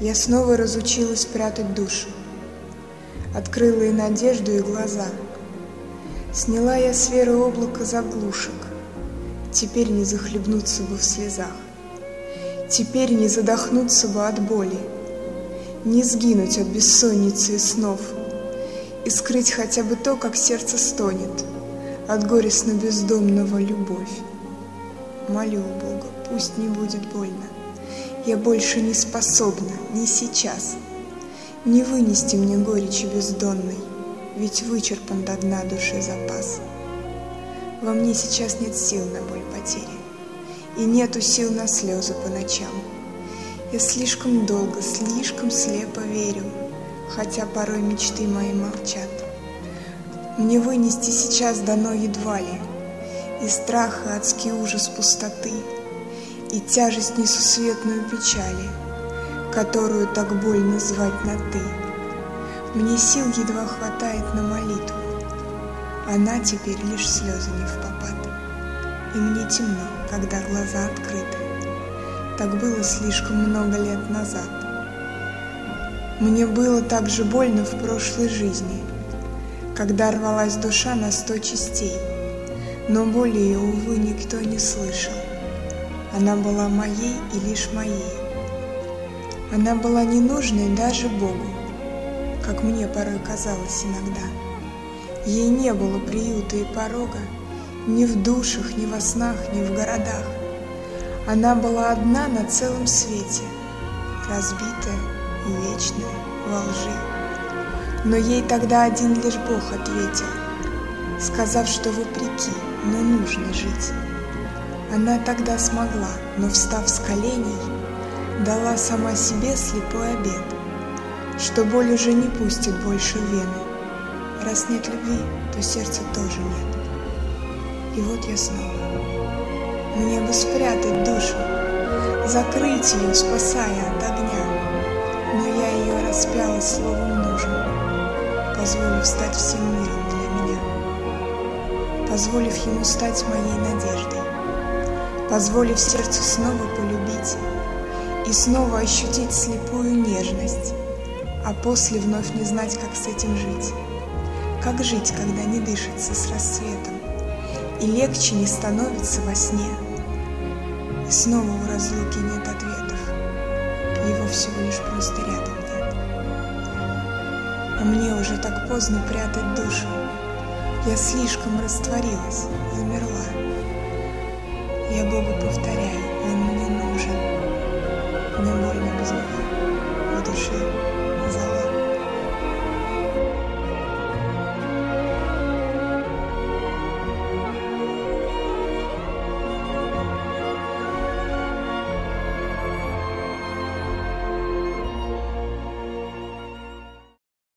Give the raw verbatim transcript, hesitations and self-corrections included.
Я снова разучилась прятать душу, открыла и надежду, и глаза. Сняла я с веры облако заглушек, теперь не захлебнуться бы в слезах, теперь не задохнуться бы от боли, не сгинуть от бессонницы и снов, и скрыть хотя бы то, как сердце стонет от горестно-бездомного любовь. Молю у Бога, пусть не будет больно. Я больше не способна, не сейчас. Не вынести мне горечи бездонной, ведь вычерпан до дна души запас. Во мне сейчас нет сил на боль потери, и нету сил на слезы по ночам. Я слишком долго, слишком слепо верю, хотя порой мечты мои молчат. Мне вынести сейчас дано едва ли и страх, и адский ужас пустоты, и тяжесть несусветную печали, которую так больно звать на «ты». Мне сил едва хватает на молитву, она теперь лишь слезы не впопад. И мне темно, когда глаза открыты, так было слишком много лет назад. Мне было так же больно в прошлой жизни, когда рвалась душа на сто частей, но боли ее, увы, никто не слышал. Она была моей и лишь моей. Она была ненужной даже Богу, как мне порой казалось иногда. Ей не было приюта и порога ни в душах, ни во снах, ни в городах. Она была одна на целом свете, разбитая, вечная, во лжи. Но ей тогда один лишь Бог ответил, сказав, что вопреки, но нужно жить. Она тогда смогла, но, встав с коленей, дала сама себе слепой обет, что боль уже не пустит больше в вены. Раз нет любви, то сердца тоже нет. И вот я снова. Мне бы спрятать душу, закрыть ее, спасая от огня, но я ее распяла словом нужным, позволив стать всем миром для меня, позволив ему стать моей надеждой, позволив сердцу снова полюбить и снова ощутить слепую нежность, а после вновь не знать, как с этим жить. Как жить, когда не дышится с рассветом, и легче не становится во сне, и снова у разлуки нет ответов, его всего лишь просто рядом нет. А мне уже так поздно прятать душу, я слишком растворилась, замерла. Я Богу повторяю, Он мне нужен, мне больно без него, в душе зала.